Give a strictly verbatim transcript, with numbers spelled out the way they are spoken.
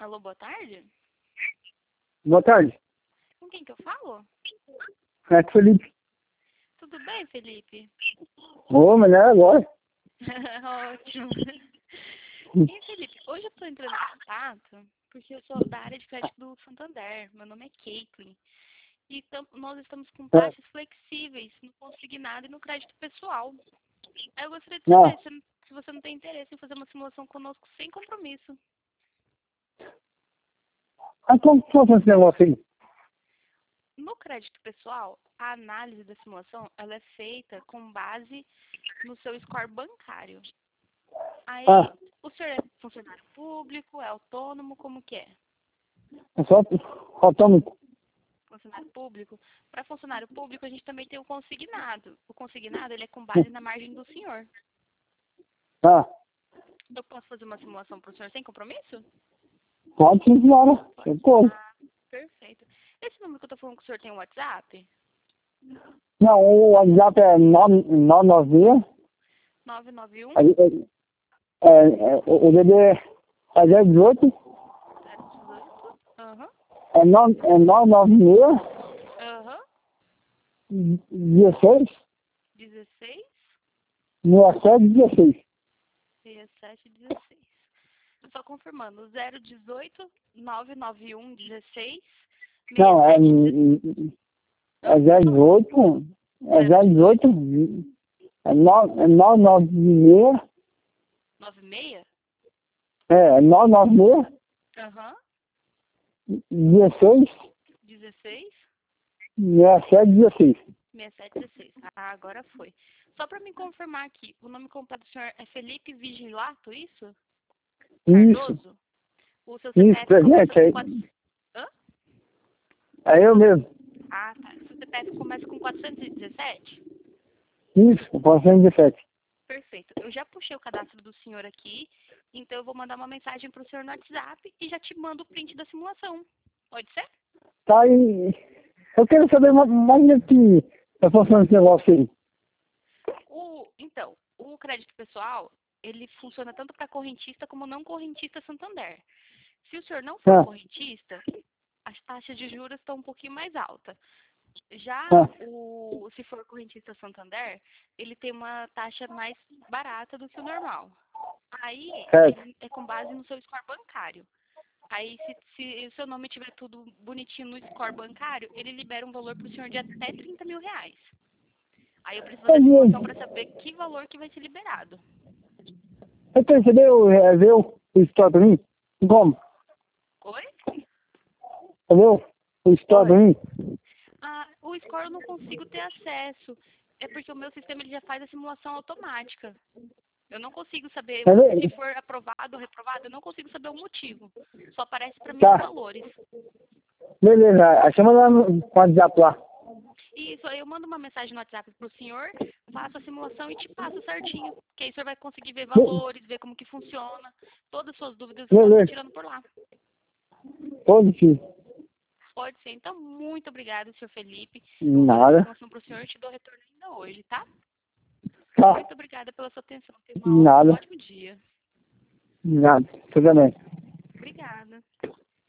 Alô, boa tarde? Boa tarde. Com quem que eu falo? É que Felipe. Tudo bem, Felipe? Ô, mas não é agora. Ótimo. E, Felipe, hoje eu tô entrando em contato porque eu sou da área de crédito do Santander. Meu nome é Caitlin. E tam, nós estamos com taxas flexíveis no consignado e no crédito pessoal. Aí eu gostaria de saber se, se você não tem interesse em fazer uma simulação conosco sem compromisso. Ah, como que funciona esse negócio aí? No crédito pessoal, a análise da simulação ela é feita com base no seu score bancário. Aí, Ah. o senhor é funcionário público, é autônomo, como que é? É só autônomo. Funcionário público. Para funcionário público, a gente também tem o consignado. O consignado, ele é com base na margem do senhor. Ah. Eu posso fazer uma simulação para o senhor sem compromisso? Pode sim, senhora. Pode. Pode. Ah, perfeito. Esse número que eu tô falando que o senhor tem um WhatsApp? Não, o WhatsApp é nove nove seis. nove nove um, É, é, é, o D D é zero dezoito. zero dezoito. Aham. É nove é nove nove seis. Aham. dezesseis. dezesseis. sessenta e sete dezesseis. sessenta e sete, dezesseis. Só confirmando, zero dezoito, nove nove um, dezesseis, Não, é, é zero dezoito. É zero dezoito. É nove nove seis. nove seis? É, nove nove seis. Aham. dezesseis. dezesseis, sessenta e sete dezesseis. sessenta e sete, dezesseis. Ah, agora foi. Só para me confirmar aqui, o nome completo do senhor é Felipe Vigilato, isso? Cardoso? Isso. O seu Isso, C P F começa presente com aí. quatro... Hã? É eu mesmo. Ah, tá. O seu C P F começa com quatrocentos e dezessete? Isso, quatrocentos e dezessete. Perfeito. Eu já puxei o cadastro do senhor aqui, então eu vou mandar uma mensagem para o senhor no WhatsApp e já te mando o print da simulação. Pode ser? Tá aí. Eu quero saber mais mais de que eu funciona esse negócio aí. O, então, o crédito pessoal, ele funciona tanto para correntista como não correntista Santander. Se o senhor não for Ah, correntista, as taxas de juros estão um pouquinho mais altas. Já ah, o, se for correntista Santander, ele tem uma taxa mais barata do que o normal. Aí, certo. ele é com base no seu score bancário. Aí, se, se o seu nome tiver tudo bonitinho no score bancário, ele libera um valor para o senhor de até trinta mil reais. Aí eu preciso fazer a simulação para saber que valor que vai ser liberado. Você percebeu, é, ver o história pra mim? Como? Oi? Entendeu? O história pra mim? Ah, o score eu não consigo ter acesso. É porque o meu sistema ele já faz a simulação automática. Eu não consigo saber Entendeu? se for aprovado ou reprovado, eu não consigo saber o motivo. Só aparece para mim os Tá. valores. Beleza, aí chama lá no WhatsApp lá. Isso, aí eu mando uma mensagem no WhatsApp pro senhor, faço a simulação e te passo certinho. Que aí o senhor vai conseguir ver valores, ver como que funciona. Todas as suas dúvidas eu posso estar Beleza. tirando por lá. Positivo. Pode ser. Então, muito obrigada, senhor Felipe. Eu vou fazer a Nada. simulação pro senhor e te dou retorno ainda hoje, tá? Tá. Muito obrigada pela sua atenção. Tenha uma- um Nada. ótimo dia. Nada. Você também. Obrigada.